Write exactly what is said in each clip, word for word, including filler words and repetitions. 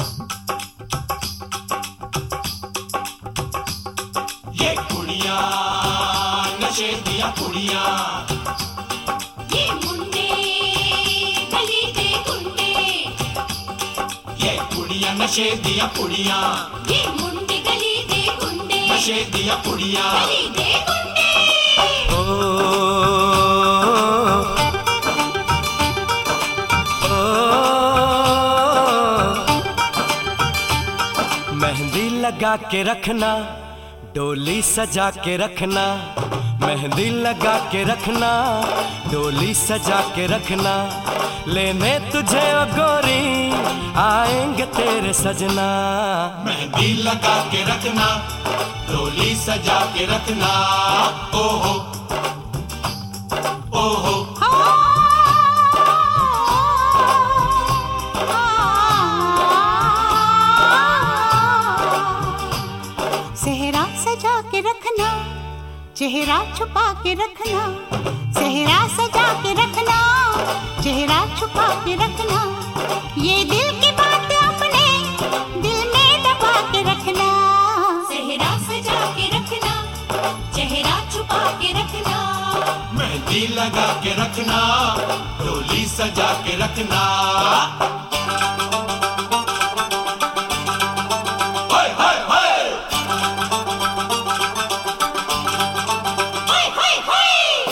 ये कुड़ियां नशे दिया कुड़ियां, ये मुंडे गली दे गुंडे, ये कुड़ियां नशे दिया कुड़ियां, ये मुंडे गली दे गुंडे, नशे दिया कुड़ियां, गली दे गुंडे। ओ, ओ, मेहंदी लगा के रखना, डोली सजा के रखना, मेहंदी लगा के रखना, डोली सजा के रखना, लेने तुझे ओ गोरी आएंगे तेरे सजना। मेहंदी लगा के रखना, डोली सजा के रखना, ओहो ओहो सेहरा सजा के रखना, चेहरा छुपा के रखना, सेहरा सजा के रखना, चेहरा छुपा के रखना, ये दिल की बात अपने दिल में दबा के रखना। सेहरा सजा के रखना, चेहरा छुपा के रखना, मेहंदी लगा के रखना, डोली सजा के रखना। हाय हाय हाय हाय हाय हाय।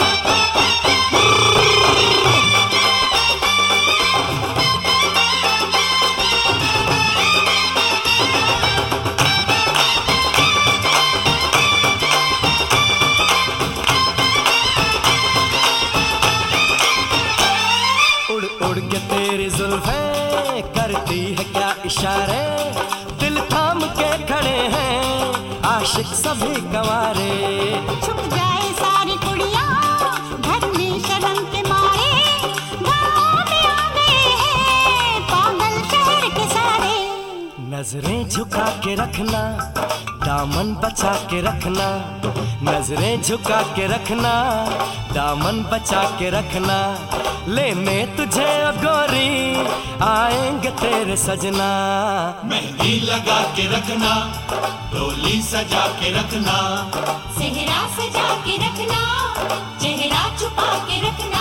उड़ उड़ के तेरी जुल्फें करती है क्या इशारे, दिल थाम के खड़े हैं आशिक सभी गंवारे। छुप जाए सारी कुड़ियां घर में शर्म के मारे, गाँव में आ गए हैं पागल शहर के सारे। नजरें झुका के रखना, दामन बचा के रखना, नजरें झुका के रखना, दामन बचा के रखना, लेने तुझे ओ गोरी आएंगे तेरे सजना। मेहंदी लगा के रखना, डोली सजा के रखना, सेहरा सजा के रखना, चेहरा छुपा के रखना।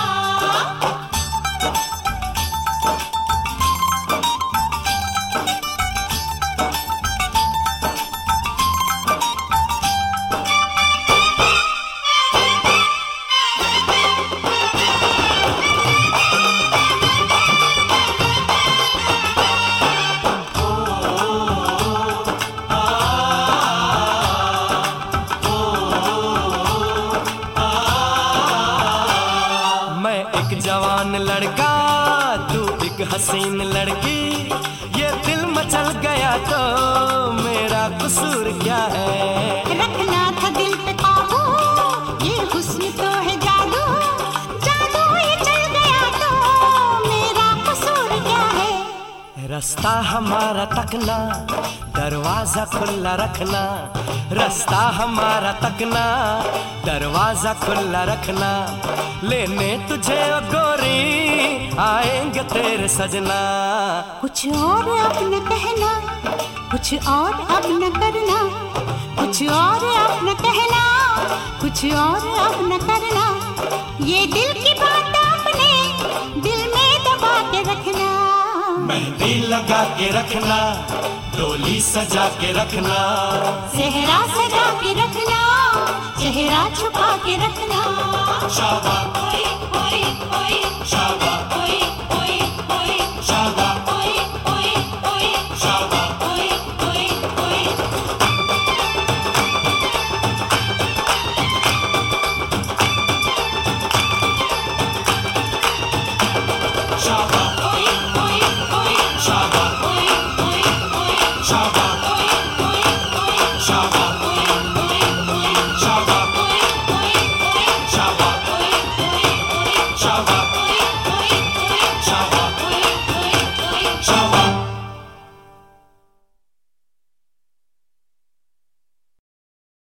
मैं एक जवान लड़का, तू एक हसीन लड़की, ये दिल मचल गया तो मेरा कसूर क्या है। रखना था दिल पे काबू, ये हुस्न तो है जादू, जादू ये चल गया तो मेरा कसूर क्या है। रास्ता हमारा तकना, दरवाजा खुला रखना, रास्ता हमारा तकना, दरवाजा खुला रखना, लेने तुझे ओ गोरी आएंगे तेरे सजना। कुछ और अब न कहना, कुछ और अब न करना, कुछ और अब न कहना, कुछ और अब न करना, ये दिल की बात अपने दिल में दबा के रखना। मेहंदी लगा के रखना, डोली सजा के रखना, सेहरा सजा के रखना, चेहरा छुपा के रखना। शाबाश ओए ओए ओए